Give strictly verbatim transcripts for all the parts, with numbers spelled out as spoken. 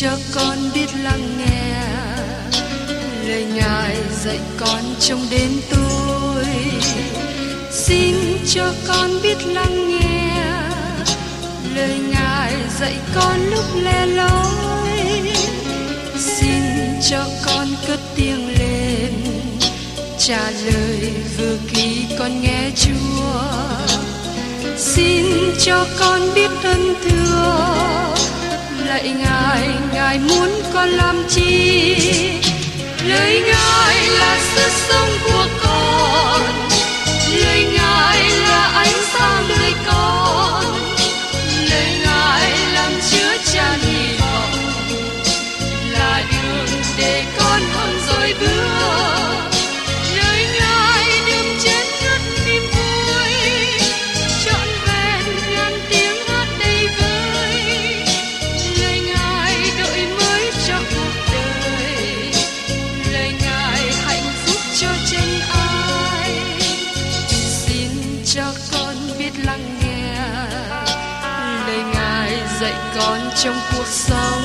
cho con biết lắng nghe lời Ngài dạy con trong đêm tối. Xin cho con biết lắng nghe lời Ngài dạy con lúc lẻ loi. Xin cho con cất tiếng lên trả lời vừa khi con nghe Chúa. Xin cho con biết ơn thưa lạy Ngài, Ngài muốn con làm chi? Lời Ngài là sức sống của con, lời Ngài là ánh sáng đời con, lời Ngài làm chứa chan hy vọng, là đường để con hơn rồi bước. Lời Ngài đừng chết ngất niềm vui, trọn vẹn ngàn tiếng hát đầy vơi. Lời Ngài đổi mới cho cuộc đời, lời Ngài hạnh phúc cho chân ai. Xin cho con biết lắng nghe lời Ngài dạy con trong cuộc sống.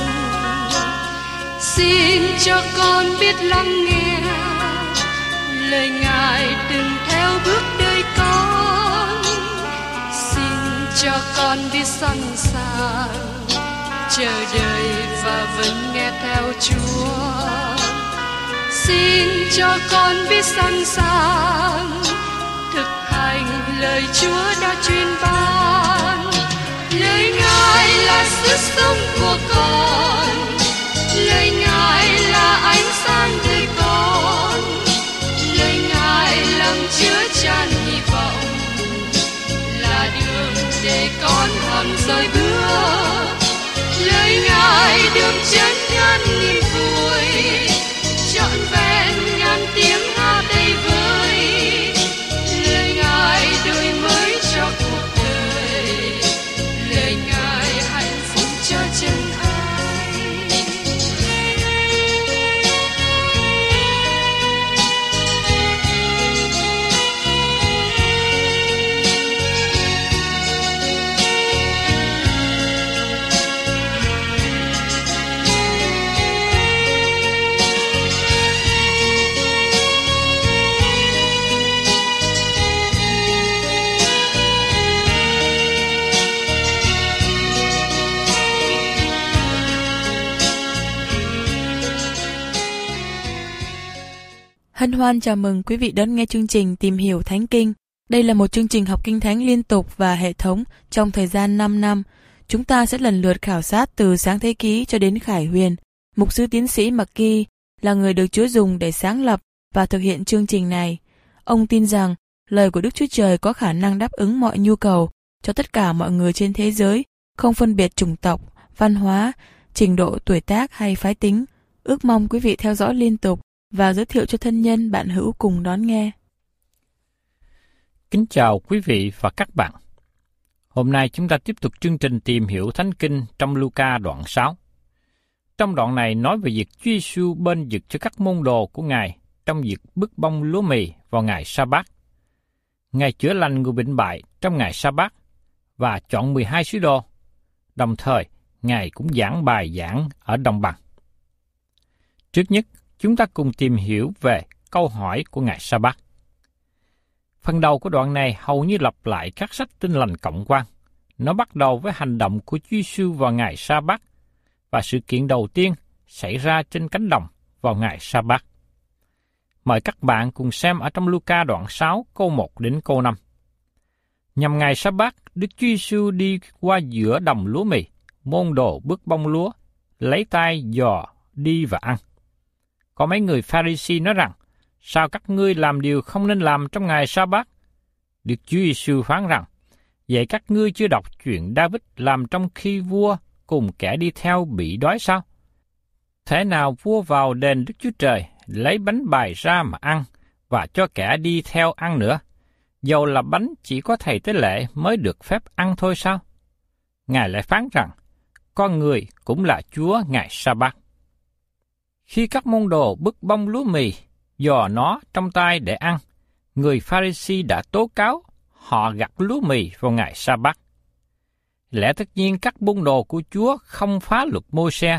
Xin cho con biết lắng nghe lời Ngài đừng theo bước đời con. Xin cho con biết sẵn sàng chờ đợi và vẫn nghe theo Chúa. Xin cho con biết sẵn sàng thực hành lời Chúa đã truyền ban. Lời Ngài là sức sống của con, lời Ngài là ánh sáng đời con, lời Ngài làm chứa chan hy vọng, là đường để con hằng rời bước. Lời Ngài đường chân ngàn nghìn vui, trọn vẹn ngàn tiếng hát đầy vơi. Lời Ngài đổi mới cho cuộc đời, lời Ngài hạnh phúc cho chân ai. Hân hoan chào mừng quý vị đón nghe chương trình Tìm hiểu Thánh Kinh. Đây là một chương trình học Kinh Thánh liên tục và hệ thống trong thời gian năm năm. Chúng ta sẽ lần lượt khảo sát từ Sáng Thế Ký cho đến Khải Huyền. Mục sư tiến sĩ McGee là người được Chúa dùng để sáng lập và thực hiện chương trình này. Ông tin rằng lời của Đức Chúa Trời có khả năng đáp ứng mọi nhu cầu cho tất cả mọi người trên thế giới, không phân biệt chủng tộc, văn hóa, trình độ tuổi tác hay phái tính. Ước mong quý vị theo dõi liên tục và giới thiệu cho thân nhân bạn hữu cùng đón nghe. Kính chào quý vị và các bạn. Hôm nay chúng ta tiếp tục chương trình Tìm hiểu Thánh Kinh trong Luca đoạn sáu. Trong đoạn này nói về việc Chúa Giêsu bên vực cho các môn đồ của Ngài trong việc bứt bông lúa mì vào ngày Sa-bát. Ngài chữa lành người bệnh bại trong ngày Sa-bát và chọn mười hai sứ đồ. Đồng thời, Ngài cũng giảng bài giảng ở đồng bằng. Trước nhất, chúng ta cùng tìm hiểu về câu hỏi của ngày Sa-bát. Phần đầu của đoạn này hầu như lặp lại các sách Tin lành cộng quan. Nó bắt đầu với hành động của Chúa Giêsu vào ngày Sa-bát và sự kiện đầu tiên xảy ra trên cánh đồng vào ngày Sa-bát. Mời các bạn cùng xem ở trong Luca đoạn sáu câu một đến câu năm. Nhằm ngày Sa-bát, Đức Chúa Giêsu đi qua giữa đồng lúa mì, môn đồ bứt bông lúa, lấy tay dò đi và ăn. Có mấy người Pha-ri-si nói rằng, sao các ngươi làm điều không nên làm trong ngày Sa-bát? Đức Chúa Giêsu phán rằng, vậy các ngươi chưa đọc chuyện David làm trong khi vua cùng kẻ đi theo bị đói sao? Thế nào vua vào đền Đức Chúa Trời, lấy bánh bài ra mà ăn, và cho kẻ đi theo ăn nữa, dầu là bánh chỉ có thầy tế lễ mới được phép ăn thôi sao? Ngài lại phán rằng, con người cũng là Chúa ngày Sa-bát. Khi các môn đồ bứt bông lúa mì, dò nó trong tay để ăn, người Pha-ri-si đã tố cáo họ gặt lúa mì vào ngày Sa-bát. Lẽ tất nhiên các môn đồ của Chúa không phá luật Mô-se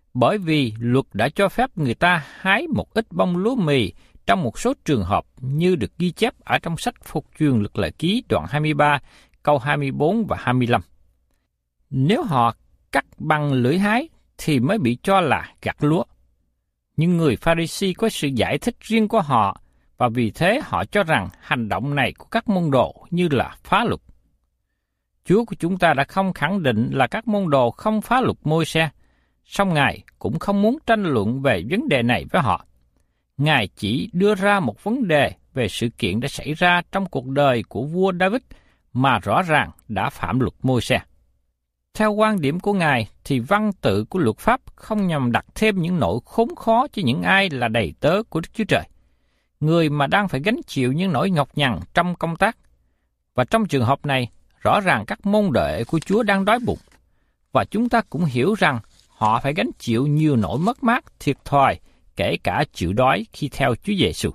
Bởi vì luật đã cho phép người ta hái một ít bông lúa mì trong một số trường hợp như được ghi chép ở trong sách Phục truyền Luật Lệ Ký đoạn hai mươi ba, câu hai mươi bốn và hai mươi lăm. Nếu họ cắt bằng lưỡi hái thì mới bị cho là gặt lúa. Nhưng người Pha-ri-si có sự giải thích riêng của họ, và vì thế họ cho rằng hành động này của các môn đồ như là phá luật. Chúa của chúng ta đã không khẳng định là các môn đồ không phá luật Môi-se, song Ngài cũng không muốn tranh luận về vấn đề này với họ. Ngài chỉ đưa ra một vấn đề về sự kiện đã xảy ra trong cuộc đời của vua David mà rõ ràng đã phạm luật Môi-se. Theo quan điểm của Ngài thì văn tự của luật pháp không nhằm đặt thêm những nỗi khốn khó cho những ai là đầy tớ của Đức Chúa Trời, người mà đang phải gánh chịu những nỗi nhọc nhằn trong công tác. Và trong trường hợp này, rõ ràng các môn đệ của Chúa đang đói bụng, và chúng ta cũng hiểu rằng họ phải gánh chịu nhiều nỗi mất mát, thiệt thòi, kể cả chịu đói khi theo Chúa Giêsu.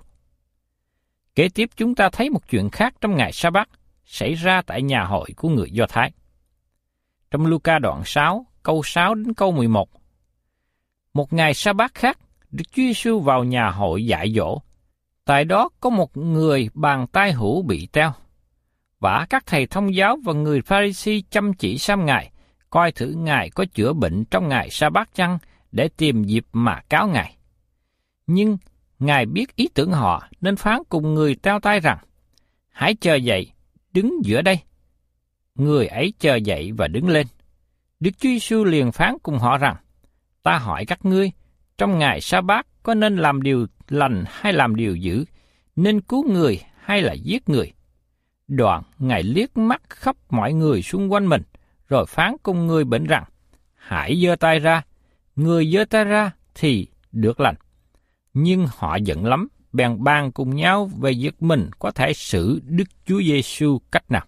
Kế tiếp chúng ta thấy một chuyện khác trong ngày Sa-bát xảy ra tại nhà hội của người Do Thái. Trong Luca đoạn sáu, câu sáu đến câu mười một. Một ngày Sa-bát khác, Đức Chúa Giêsu vào nhà hội dạy dỗ. Tại đó có một người bàn tay hữu bị teo. Và các thầy thông giáo và người Pha-ri-si chăm chỉ xem Ngài, coi thử Ngài có chữa bệnh trong ngày Sa-bát chăng, để tìm dịp mà cáo Ngài. Nhưng Ngài biết ý tưởng họ, nên phán cùng người teo tay rằng, hãy chờ dậy, đứng giữa đây. Người ấy chờ dậy và đứng lên. Đức Chúa Giêsu liền phán cùng họ rằng, ta hỏi các ngươi, trong ngày Sa-bát có nên làm điều lành hay làm điều dữ, nên cứu người hay là giết người? Đoạn Ngài liếc mắt khắp mọi người xung quanh mình, rồi phán cùng người bệnh rằng, hãy giơ tay ra. Người giơ tay ra thì được lành. Nhưng họ giận lắm, bèn bàn cùng nhau về việc mình có thể xử Đức Chúa Giêsu cách nào.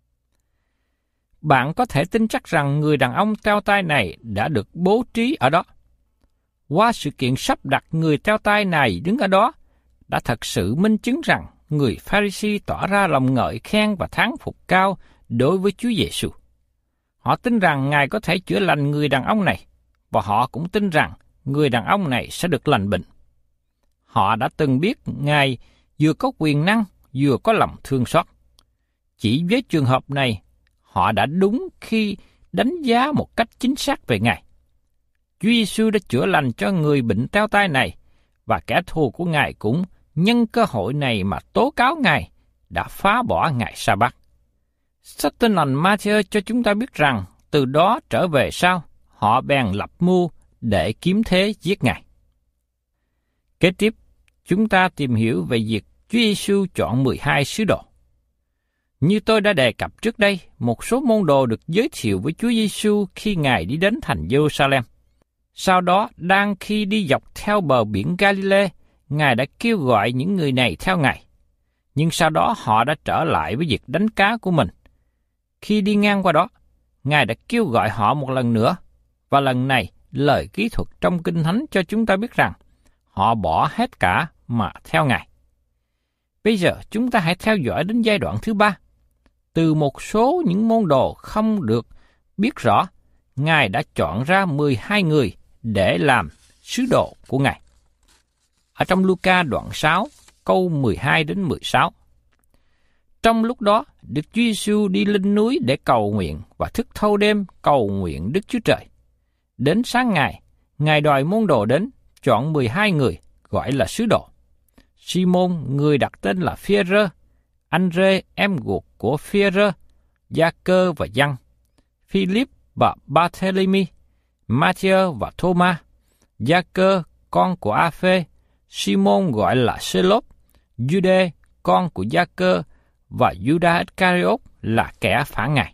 Bạn có thể tin chắc rằng người đàn ông teo tay này đã được bố trí ở đó. Qua sự kiện sắp đặt người teo tay này đứng ở đó, đã thật sự minh chứng rằng người Pha-ri-si tỏ ra lòng ngợi khen và thán phục cao đối với Chúa Giêsu. Họ tin rằng Ngài có thể chữa lành người đàn ông này, và họ cũng tin rằng người đàn ông này sẽ được lành bệnh. Họ đã từng biết Ngài vừa có quyền năng, vừa có lòng thương xót. Chỉ với trường hợp này, họ đã đúng khi đánh giá một cách chính xác về Ngài. Chúa Giêsu đã chữa lành cho người bệnh teo tay này, và kẻ thù của Ngài cũng nhân cơ hội này mà tố cáo Ngài đã phá bỏ ngày Sa-bát. Sách Tin lành Ma-thi-ơ cho chúng ta biết rằng từ đó trở về sau, họ bèn lập mưu để kiếm thế giết Ngài. Kế tiếp, chúng ta tìm hiểu về việc Chúa Giêsu chọn mười hai sứ đồ. Như tôi đã đề cập trước đây, một số môn đồ được giới thiệu với Chúa Giêsu khi Ngài đi đến thành Giê-ru-sa-lem. Sau đó, đang khi đi dọc theo bờ biển Ga-li-lê, Ngài đã kêu gọi những người này theo Ngài. Nhưng sau đó họ đã trở lại với việc đánh cá của mình. Khi đi ngang qua đó, Ngài đã kêu gọi họ một lần nữa, và lần này lời kỹ thuật trong Kinh Thánh cho chúng ta biết rằng họ bỏ hết cả mà theo Ngài. Bây giờ chúng ta hãy theo dõi đến giai đoạn thứ ba. Từ một số những môn đồ không được biết rõ, Ngài đã chọn ra mười hai người để làm sứ đồ của Ngài. Ở trong Luca đoạn sáu, câu mười hai đến mười sáu. Trong lúc đó, Đức Chúa Giêsu đi lên núi để cầu nguyện và thức thâu đêm cầu nguyện Đức Chúa Trời. Đến sáng ngày, Ngài đòi môn đồ đến, chọn mười hai người, gọi là sứ đồ. Simon, người đặt tên là Phi-e-rơ, Andre, em ruột của Phi-e-rơ, Gia-cơ và Giăng, Philip và Barthélemy, Ma-thi-ơ và Thô-ma, Gia-cơ, con của A-phê, Simon gọi là Sê-lốt, Giu-đê, con của Gia-cơ, và Giu-đa-Ích-ca-ri-ốt là kẻ phản Ngài.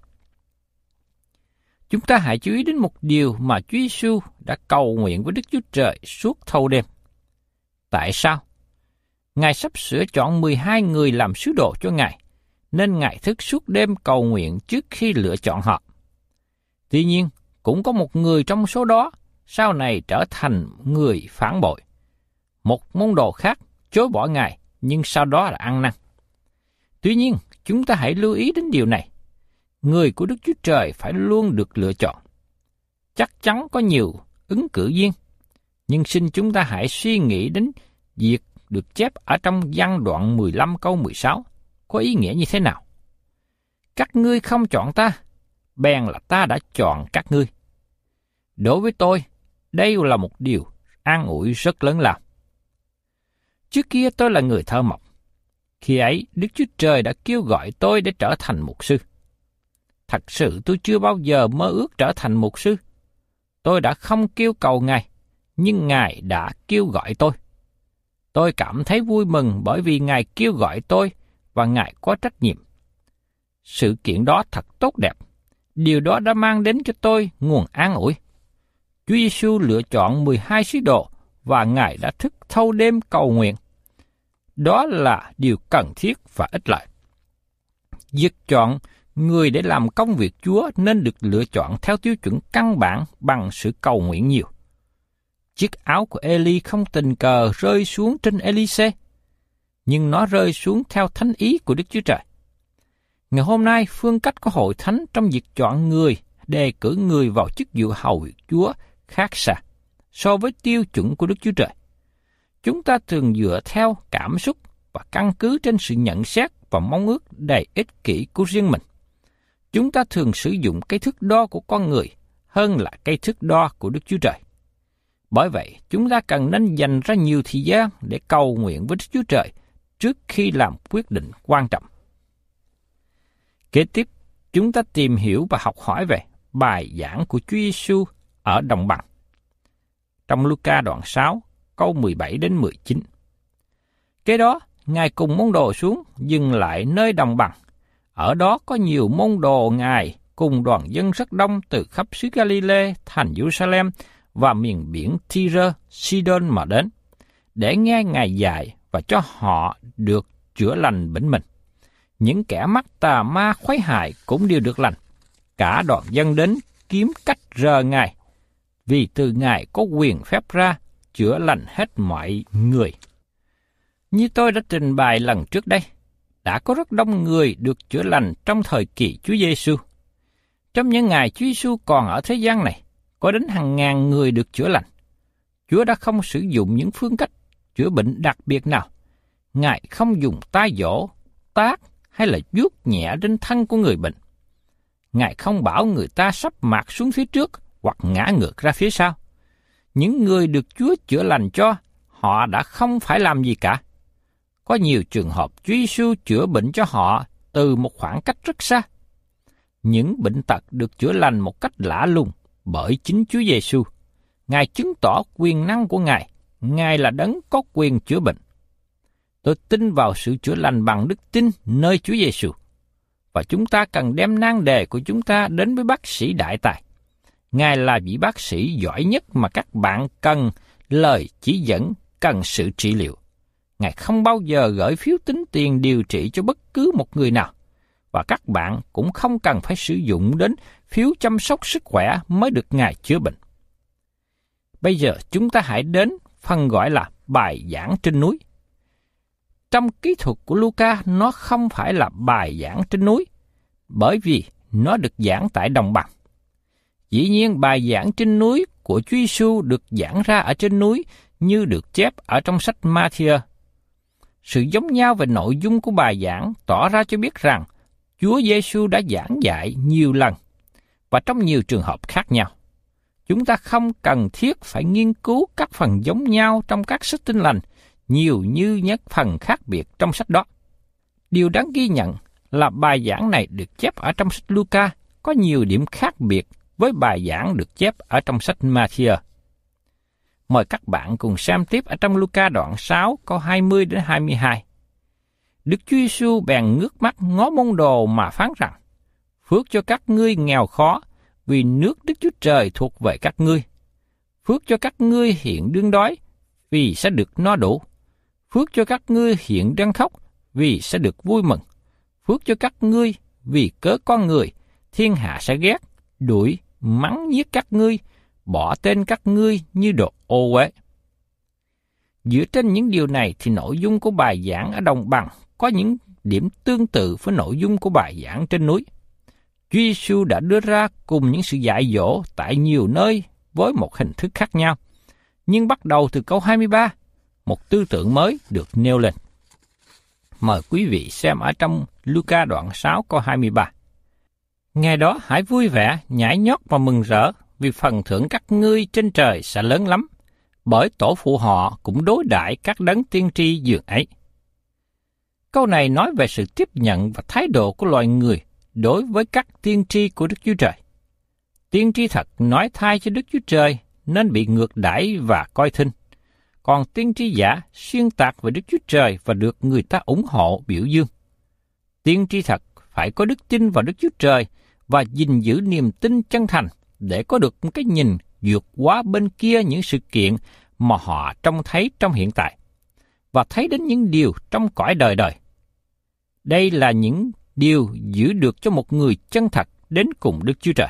Chúng ta hãy chú ý đến một điều mà Chúa Giêsu đã cầu nguyện với Đức Chúa Trời suốt thâu đêm. Tại sao? Ngài sắp sửa chọn mười hai người làm sứ đồ cho Ngài, nên Ngài thức suốt đêm cầu nguyện trước khi lựa chọn họ. Tuy nhiên, cũng có một người trong số đó sau này trở thành người phản bội. Một môn đồ khác chối bỏ Ngài, nhưng sau đó là ăn năn. Tuy nhiên, chúng ta hãy lưu ý đến điều này. Người của Đức Chúa Trời phải luôn được lựa chọn. Chắc chắn có nhiều ứng cử viên, Nhưng xin chúng ta hãy suy nghĩ đến việc được chép ở trong văn đoạn mười lăm câu mười sáu có ý nghĩa như thế nào. Các ngươi không chọn ta, bèn là ta đã chọn các ngươi. Đối với tôi, đây là một điều an ủi rất lớn lao. Trước kia tôi là người thợ mộc. Khi ấy, Đức Chúa Trời đã kêu gọi tôi để trở thành mục sư. Thật sự tôi chưa bao giờ mơ ước trở thành mục sư. Tôi đã không kêu cầu Ngài, nhưng Ngài đã kêu gọi tôi. Tôi cảm thấy vui mừng bởi vì Ngài kêu gọi tôi và Ngài có trách nhiệm. Sự kiện đó thật tốt đẹp. Điều đó đã mang đến cho tôi nguồn an ủi. Chúa Giêsu lựa chọn mười hai sứ đồ và Ngài đã thức thâu đêm cầu nguyện. Đó là điều cần thiết và ích lợi. Việc chọn người để làm công việc Chúa nên được lựa chọn theo tiêu chuẩn căn bản bằng sự cầu nguyện nhiều. Chiếc áo của Eli không tình cờ rơi xuống trên Elise, nhưng nó rơi xuống theo thánh ý của Đức Chúa Trời. Ngày hôm nay, phương cách của hội thánh trong việc chọn người, đề cử người vào chức vụ hầu việc Chúa khác xa so với tiêu chuẩn của Đức Chúa Trời. Chúng ta thường dựa theo cảm xúc và căn cứ trên sự nhận xét và mong ước đầy ích kỷ của riêng mình. Chúng ta thường sử dụng cái thước đo của con người hơn là cái thước đo của Đức Chúa Trời. Bởi vậy, chúng ta cần nên dành ra nhiều thời gian để cầu nguyện với Đức Chúa Trời trước khi làm quyết định quan trọng. Kế tiếp, chúng ta tìm hiểu và học hỏi về bài giảng của Chúa Giêsu ở đồng bằng. Trong Luca đoạn sáu, câu mười bảy đến mười chín. Kế đó, Ngài cùng môn đồ xuống, dừng lại nơi đồng bằng. Ở đó có nhiều môn đồ Ngài cùng đoàn dân rất đông từ khắp xứ Galilee, thành Jerusalem và miền biển Tyre, Sidon mà đến, để nghe Ngài dạy và cho họ được chữa lành bệnh mình. Những kẻ mắc tà ma khuấy hại cũng đều được lành. Cả đoàn dân đến kiếm cách rờ Ngài, vì từ Ngài có quyền phép ra chữa lành hết mọi người. Như tôi đã trình bày lần trước đây, đã có rất đông người được chữa lành trong thời kỳ Chúa Giêsu. Trong những ngày Chúa Giêsu còn ở thế gian này, có đến hàng ngàn người được chữa lành. Chúa đã không sử dụng những phương cách chữa bệnh đặc biệt nào. Ngài không dùng tay vỗ, tát hay là vuốt nhẹ trên thân của người bệnh. Ngài không bảo người ta sắp mặt xuống phía trước hoặc ngã ngược ra phía sau. Những người được Chúa chữa lành cho, họ đã không phải làm gì cả. Có nhiều trường hợp Chúa Giêsu chữa bệnh cho họ từ một khoảng cách rất xa. Những bệnh tật được chữa lành một cách lạ lùng bởi chính Chúa Giêsu. Ngài chứng tỏ quyền năng của Ngài. Ngài là đấng có quyền chữa bệnh. Tôi tin vào sự chữa lành bằng đức tin nơi Chúa Giêsu. Và chúng ta cần đem nan đề của chúng ta đến với bác sĩ đại tài. Ngài là vị bác sĩ giỏi nhất mà các bạn cần lời chỉ dẫn, cần sự trị liệu. Ngài không bao giờ gửi phiếu tính tiền điều trị cho bất cứ một người nào. Và các bạn cũng không cần phải sử dụng đến phiếu chăm sóc sức khỏe mới được Ngài chữa bệnh. Bây giờ chúng ta hãy đến phần gọi là bài giảng trên núi. Trong kỹ thuật của Luca, nó không phải là bài giảng trên núi, bởi vì nó được giảng tại đồng bằng. Dĩ nhiên bài giảng trên núi của Chúa Giêsu được giảng ra ở trên núi như được chép ở trong sách Ma-thi-ơ. Sự giống nhau về nội dung của bài giảng tỏ ra cho biết rằng Chúa Giêsu đã giảng dạy nhiều lần và trong nhiều trường hợp khác nhau. Chúng ta không cần thiết phải nghiên cứu các phần giống nhau trong các sách Tin Lành nhiều như những phần khác biệt trong sách đó. Điều đáng ghi nhận là bài giảng này được chép ở trong sách Luca có nhiều điểm khác biệt với bài giảng được chép ở trong sách Ma-thi-ơ. Mời các bạn cùng xem tiếp ở trong Luca đoạn sáu câu hai mươi đến hai mươi hai. Đức Chúa Giêsu bèn ngước mắt ngó môn đồ mà phán rằng: Phước cho các ngươi nghèo khó, vì nước Đức Chúa Trời thuộc về các ngươi. Phước cho các ngươi hiện đương đói, vì sẽ được no đủ. Phước cho các ngươi hiện đang khóc, vì sẽ được vui mừng. Phước cho các ngươi vì cớ con người, thiên hạ sẽ ghét, đuổi, mắng giết các ngươi, bỏ tên các ngươi như đồ ô uế. Dựa trên những điều này thì nội dung của bài giảng ở đồng bằng có những điểm tương tự với nội dung của bài giảng trên núi. Chúa Giêsu đã đưa ra cùng những sự dạy dỗ tại nhiều nơi với một hình thức khác nhau, Nhưng bắt đầu từ câu hai mươi ba, một tư tưởng mới được nêu lên. Mời quý vị xem ở trong Luca đoạn sáu câu hai mươi ba. Ngày đó hãy vui vẻ, nhảy nhót và mừng rỡ, vì phần thưởng các ngươi trên trời sẽ lớn lắm, bởi tổ phụ họ cũng đối đãi các đấng tiên tri dường ấy. Câu này nói về sự tiếp nhận và thái độ của loài người đối với các tiên tri của Đức Chúa Trời. Tiên tri thật nói thay cho Đức Chúa Trời nên bị ngược đãi và coi khinh, còn tiên tri giả xuyên tạc về Đức Chúa Trời và được người ta ủng hộ biểu dương. Tiên tri thật phải có đức tin vào Đức Chúa Trời và gìn giữ niềm tin chân thành để có được một cái nhìn vượt quá bên kia những sự kiện mà họ trông thấy trong hiện tại, và thấy đến những điều trong cõi đời đời. Đây là những điều giữ được cho một người chân thật đến cùng Đức Chúa Trời.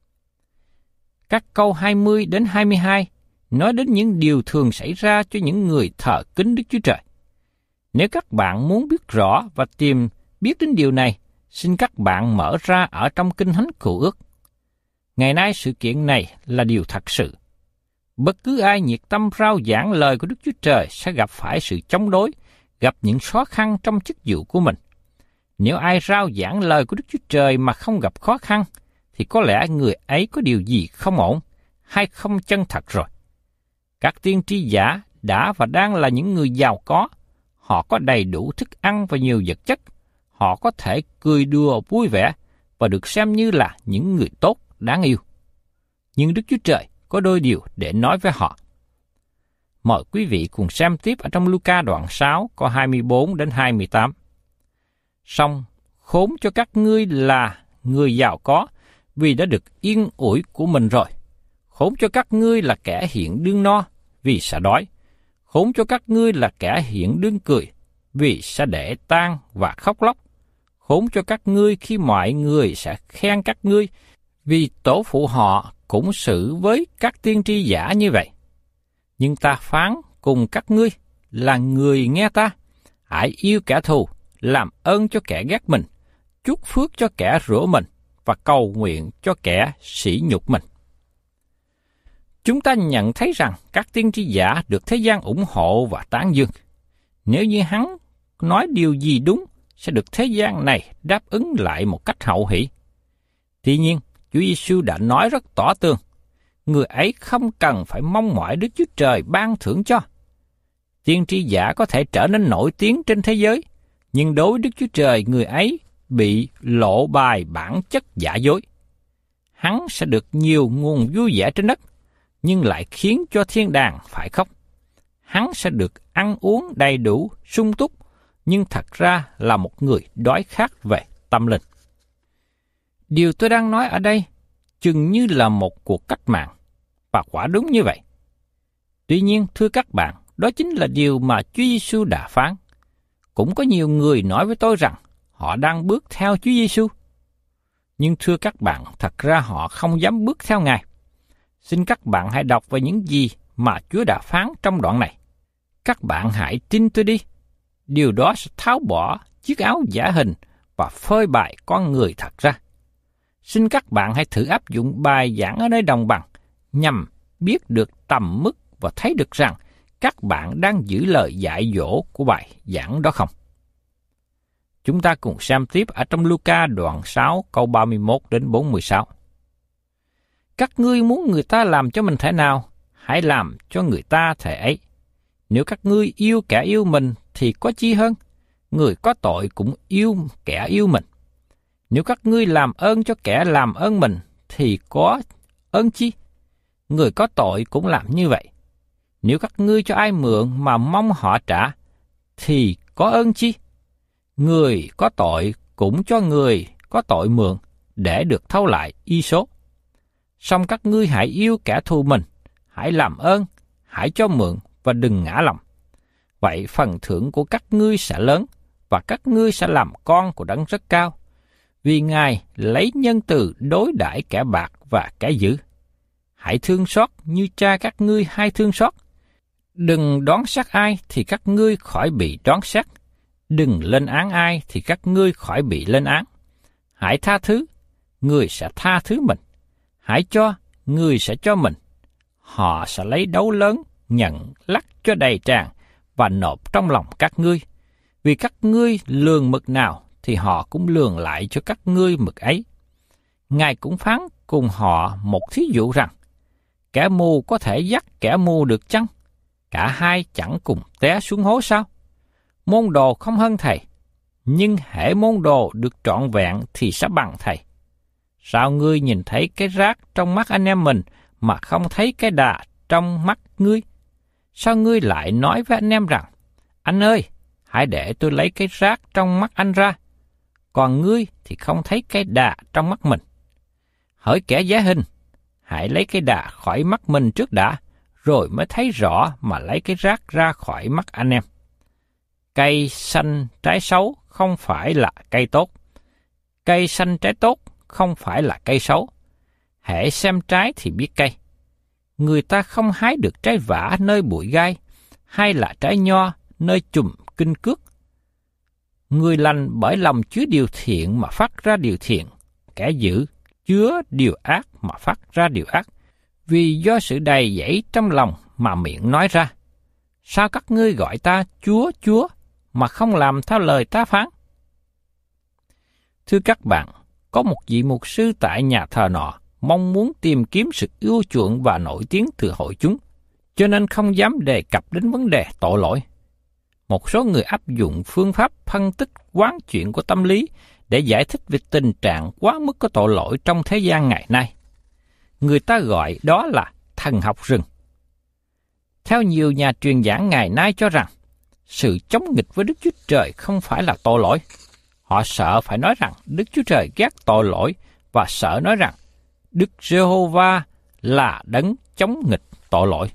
Các câu hai mươi đến hai mươi hai nói đến những điều thường xảy ra cho những người thờ kính Đức Chúa Trời. Nếu các bạn muốn biết rõ và tìm biết đến điều này, xin các bạn mở ra ở trong Kinh Thánh Cựu Ước. Ngày nay sự kiện này là điều thật sự. Bất cứ ai nhiệt tâm rao giảng lời của Đức Chúa Trời sẽ gặp phải sự chống đối, gặp những khó khăn trong chức vụ của mình. Nếu ai rao giảng lời của Đức Chúa Trời mà không gặp khó khăn, thì có lẽ người ấy có điều gì không ổn hay không chân thật rồi. Các tiên tri giả đã và đang là những người giàu có. Họ có đầy đủ thức ăn và nhiều vật chất. Họ có thể cười đùa vui vẻ và được xem như là những người tốt, đáng yêu. Nhưng Đức Chúa Trời có đôi điều để nói với họ. Mời quý vị cùng xem tiếp ở trong Luca đoạn sáu, câu hai mươi bốn đến hai mươi tám. Song khốn cho các ngươi là người giàu có, vì đã được yên ủi của mình rồi. Khốn cho các ngươi là kẻ hiện đương no, vì sẽ đói. Khốn cho các ngươi là kẻ hiện đương cười, vì sẽ để tang và khóc lóc. Khốn cho các ngươi khi mọi người sẽ khen các ngươi, vì tổ phụ họ cũng xử với các tiên tri giả như vậy. Nhưng ta phán cùng các ngươi là người nghe ta, hãy yêu kẻ thù, làm ơn cho kẻ ghét mình, chúc phước cho kẻ rủa mình, và cầu nguyện cho kẻ sỉ nhục mình. Chúng ta nhận thấy rằng các tiên tri giả được thế gian ủng hộ và tán dương. Nếu như hắn nói điều gì đúng, sẽ được thế gian này đáp ứng lại một cách hậu hỷ. Tuy nhiên, Chúa Giêsu đã nói rất tỏ tường, người ấy không cần phải mong mỏi Đức Chúa Trời ban thưởng cho. Tiên tri giả có thể trở nên nổi tiếng trên thế giới, nhưng đối với Đức Chúa Trời, người ấy bị lộ bài bản chất giả dối. Hắn sẽ được nhiều nguồn vui vẻ trên đất, nhưng lại khiến cho thiên đàng phải khóc. Hắn sẽ được ăn uống đầy đủ, sung túc, nhưng thật ra là một người đói khát về tâm linh. Điều tôi đang nói ở đây chừng như là một cuộc cách mạng, và quả đúng như vậy. Tuy nhiên, thưa các bạn, đó chính là điều mà Chúa Giêsu đã phán. Cũng có nhiều người nói với tôi rằng họ đang bước theo Chúa Giêsu. Nhưng thưa các bạn, thật ra họ không dám bước theo Ngài. Xin các bạn hãy đọc về những gì mà Chúa đã phán trong đoạn này. Các bạn hãy tin tôi đi. Điều đó sẽ tháo bỏ chiếc áo giả hình và phơi bày con người thật ra. Xin các bạn hãy thử áp dụng bài giảng ở nơi đồng bằng nhằm biết được tầm mức và thấy được rằng các bạn đang giữ lời dạy dỗ của bài giảng đó không. Chúng ta cùng xem tiếp ở trong Luca đoạn sáu câu ba mươi mốt đến bốn mươi sáu. Các ngươi muốn người ta làm cho mình thế nào, hãy làm cho người ta thể ấy. Nếu các ngươi yêu kẻ yêu mình thì có chi hơn, người có tội cũng yêu kẻ yêu mình. Nếu các ngươi làm ơn cho kẻ làm ơn mình thì có ơn chi, người có tội cũng làm như vậy. Nếu các ngươi cho ai mượn mà mong họ trả thì có ơn chi, người có tội cũng cho người có tội mượn để được thâu lại y số. Song các ngươi hãy yêu kẻ thù mình, hãy làm ơn, hãy cho mượn và đừng ngã lòng. Vậy phần thưởng của các ngươi sẽ lớn, và các ngươi sẽ làm con của Đấng rất cao, vì Ngài lấy nhân từ đối đãi kẻ bạc và kẻ dữ. Hãy thương xót như cha các ngươi hay thương xót. Đừng đoán xét ai thì các ngươi khỏi bị đoán xét. Đừng lên án ai thì các ngươi khỏi bị lên án. Hãy tha thứ, người sẽ tha thứ mình. Hãy cho, người sẽ cho mình. Họ sẽ lấy đấu lớn nhận lắc cho đầy tràn và nộp trong lòng các ngươi. Vì các ngươi lường mực nào thì họ cũng lường lại cho các ngươi mực ấy. Ngài cũng phán cùng họ một thí dụ rằng, kẻ mù có thể dắt kẻ mù được chăng? Cả hai chẳng cùng té xuống hố sao? Môn đồ không hơn thầy, nhưng hễ môn đồ được trọn vẹn thì sẽ bằng thầy. Sao ngươi nhìn thấy cái rác trong mắt anh em mình mà không thấy cái đà trong mắt ngươi? Sao ngươi lại nói với anh em rằng, anh ơi, hãy để tôi lấy cái rác trong mắt anh ra, còn ngươi thì không thấy cái đà trong mắt mình. Hỡi kẻ giá hình, hãy lấy cái đà khỏi mắt mình trước đã, rồi mới thấy rõ mà lấy cái rác ra khỏi mắt anh em. Cây xanh trái xấu không phải là cây tốt, cây xanh trái tốt không phải là cây xấu. Hễ xem trái thì biết cây. Người ta không hái được trái vả nơi bụi gai, hay là trái nho nơi chùm kinh cước. Người lành bởi lòng chứa điều thiện mà phát ra điều thiện, kẻ dữ chứa điều ác mà phát ra điều ác. Vì do sự đầy dẫy trong lòng mà miệng nói ra. Sao các ngươi gọi ta Chúa, Chúa, mà không làm theo lời ta phán? Thưa các bạn, có một vị mục sư tại nhà thờ nọ mong muốn tìm kiếm sự ưa chuộng và nổi tiếng từ hội chúng, cho nên không dám đề cập đến vấn đề tội lỗi. Một số người áp dụng phương pháp phân tích quán chuyện của tâm lý để giải thích về tình trạng quá mức có tội lỗi trong thế gian ngày nay. Người ta gọi đó là thần học rừng. Theo nhiều nhà truyền giảng ngày nay cho rằng, sự chống nghịch với Đức Chúa Trời không phải là tội lỗi. Họ sợ phải nói rằng Đức Chúa Trời ghét tội lỗi và sợ nói rằng Đức Giê-hô-va là đấng chống nghịch tội lỗi.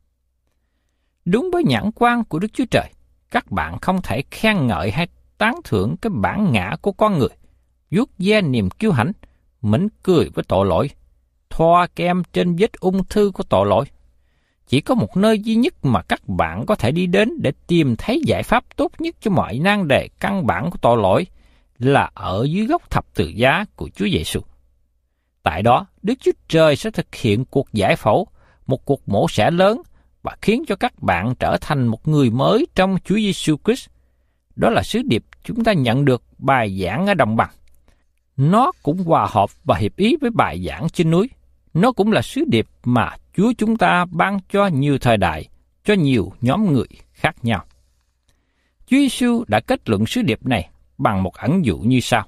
Đúng với nhãn quan của Đức Chúa Trời, các bạn không thể khen ngợi hay tán thưởng cái bản ngã của con người, vuốt ve niềm kiêu hãnh, mỉm cười với tội lỗi, thoa kem trên vết ung thư của tội lỗi. Chỉ có một nơi duy nhất mà các bạn có thể đi đến để tìm thấy giải pháp tốt nhất cho mọi nan đề căn bản của tội lỗi là ở dưới gốc thập tự giá của Chúa Giêsu. Tại đó, Đức Chúa Trời sẽ thực hiện cuộc giải phẫu, một cuộc mổ xẻ lớn và khiến cho các bạn trở thành một người mới trong Chúa Giêsu Christ. Đó là sứ điệp chúng ta nhận được bài giảng ở đồng bằng. Nó cũng hòa hợp và hiệp ý với bài giảng trên núi. Nó cũng là sứ điệp mà Chúa chúng ta ban cho nhiều thời đại, cho nhiều nhóm người khác nhau. Chúa Giêsu đã kết luận sứ điệp này bằng một ẩn dụ như sau.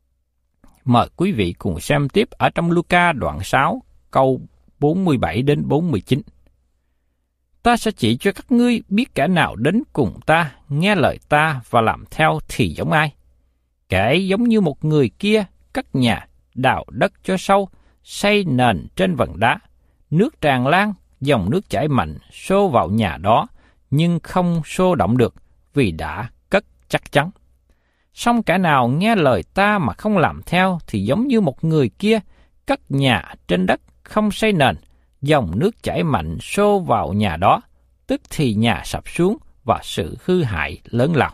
Mời quý vị cùng xem tiếp ở trong Luca đoạn sáu, câu bốn mươi bảy đến bốn mươi chín. Ta sẽ chỉ cho các ngươi biết kẻ nào đến cùng ta, nghe lời ta và làm theo thì giống ai. Kẻ ấy giống như một người kia cất nhà, đào đất cho sâu, xây nền trên vần đá. Nước tràn lan, dòng nước chảy mạnh, xô vào nhà đó, nhưng không xô động được, vì đã cất chắc chắn. Song kẻ nào nghe lời ta mà không làm theo thì giống như một người kia cất nhà trên đất, không xây nền, dòng nước chảy mạnh xô vào nhà đó, tức thì nhà sập xuống và sự hư hại lớn lao.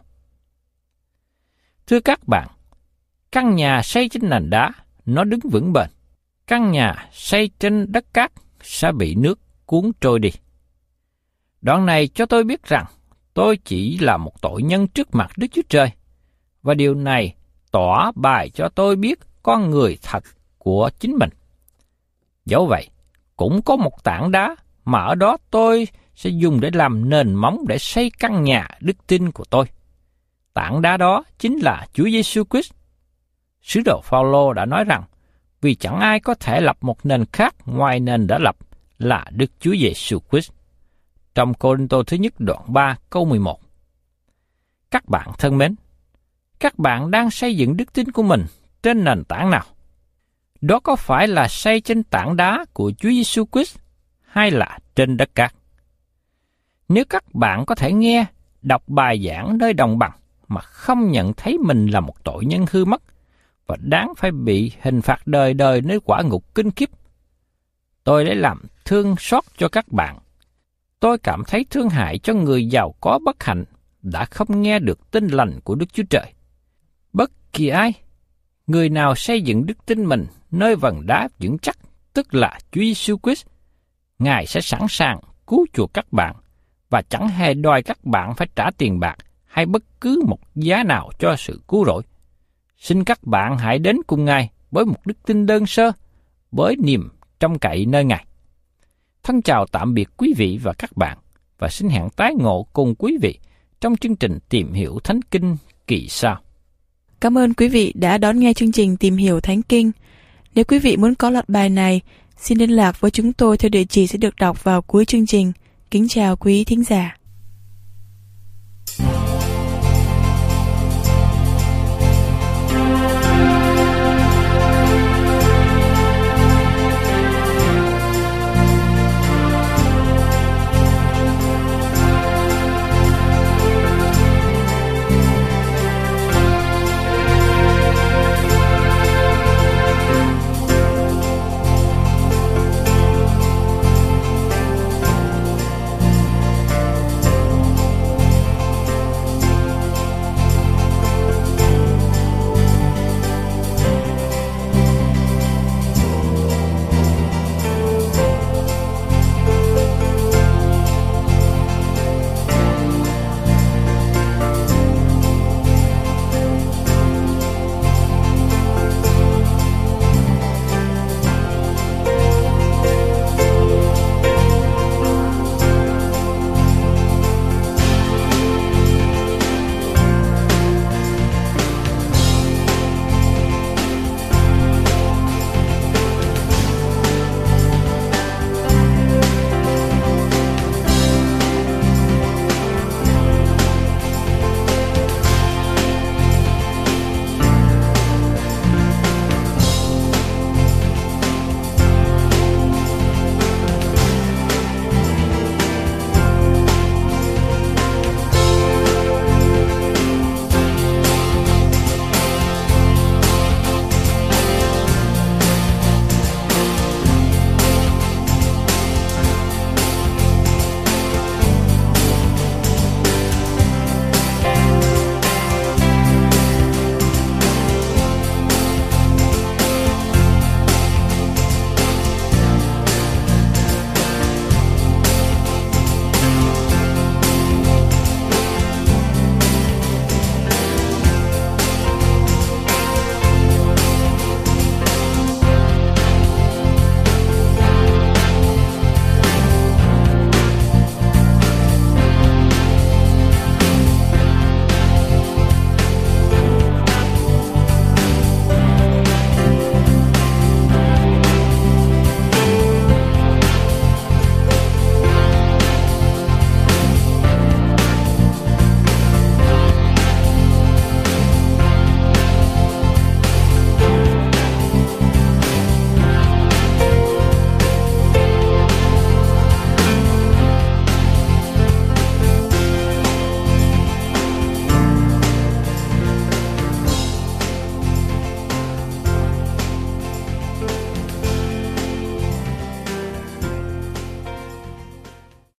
Thưa các bạn, căn nhà xây trên nền đá, nó đứng vững bền. Căn nhà xây trên đất cát sẽ bị nước cuốn trôi đi. Đoạn này cho tôi biết rằng tôi chỉ là một tội nhân trước mặt Đức Chúa Trời, và điều này tỏ bài cho tôi biết con người thật của chính mình. Dẫu vậy, cũng có một tảng đá mà ở đó tôi sẽ dùng để làm nền móng để xây căn nhà đức tin của tôi. Tảng đá đó chính là Chúa Giêsu Christ. Sứ đồ Phao-lô đã nói rằng, vì chẳng ai có thể lập một nền khác ngoài nền đã lập là Đức Chúa Giêsu Christ. Trong Cô-rinh-tô thứ nhất đoạn ba câu mười một. Các bạn thân mến, các bạn đang xây dựng đức tin của mình trên nền tảng nào? Đó có phải là xây trên tảng đá của Chúa Giêsu Christ hay là trên đất cát? Nếu các bạn có thể nghe, đọc bài giảng nơi đồng bằng mà không nhận thấy mình là một tội nhân hư mất và đáng phải bị hình phạt đời đời nơi quả ngục kinh khiếp, tôi để làm thương xót cho các bạn. Tôi cảm thấy thương hại cho người giàu có bất hạnh đã không nghe được tin lành của Đức Chúa Trời. Bất kỳ ai, người nào xây dựng đức tin mình nơi vần đá vững chắc, tức là Chúa Giêsu Christ, Ngài sẽ sẵn sàng cứu chuộc các bạn và chẳng hề đòi các bạn phải trả tiền bạc hay bất cứ một giá nào cho sự cứu rỗi. Xin các bạn hãy đến cùng Ngài với một đức tin đơn sơ, với niềm trông cậy nơi Ngài. Thân chào tạm biệt quý vị và các bạn, và xin hẹn tái ngộ cùng quý vị trong chương trình Tìm hiểu Thánh Kinh kỳ sau. Cảm ơn quý vị đã đón nghe chương trình Tìm hiểu Thánh Kinh. Nếu quý vị muốn có loạt bài này, xin liên lạc với chúng tôi theo địa chỉ sẽ được đọc vào cuối chương trình. Kính chào quý thính giả.